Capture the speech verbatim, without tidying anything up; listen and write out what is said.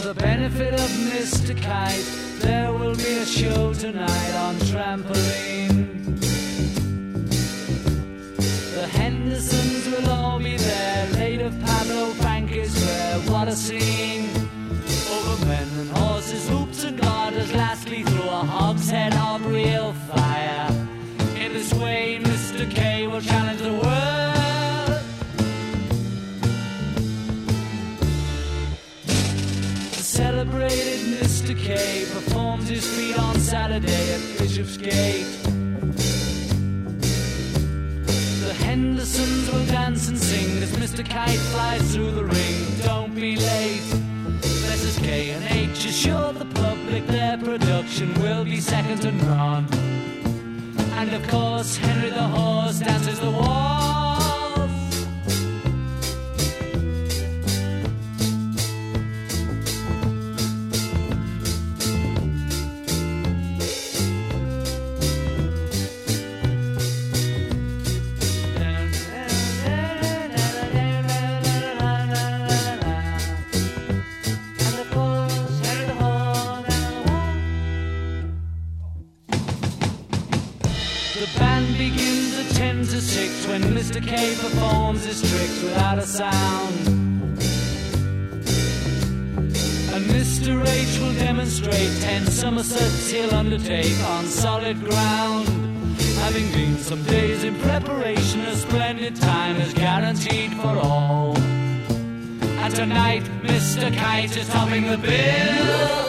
the benefit of Mister Kite, there will be a show tonight on trampoline. The Hendersons will all be there, late of Pablo Frank is rare, what a scene. Over men and horses, hoops and garters, lastly through a hogshead of real fire. In this way Mister K will challenge the world. The celebrated Mister K performs his feat on Saturday at Bishopsgate. The Hendersons will dance and sing as Mister Kite flies through the ring. Don't be late. Missus K and H assure the public their production will be second to none. And of course Henry the Horse dances the waltz. The band begins at ten to six when Mister K performs his tricks without a sound. And Mister H will demonstrate ten somersaults he'll undertake on solid ground. Having been some days in preparation, a splendid time is guaranteed for all. And tonight Mister Kite is topping the bill.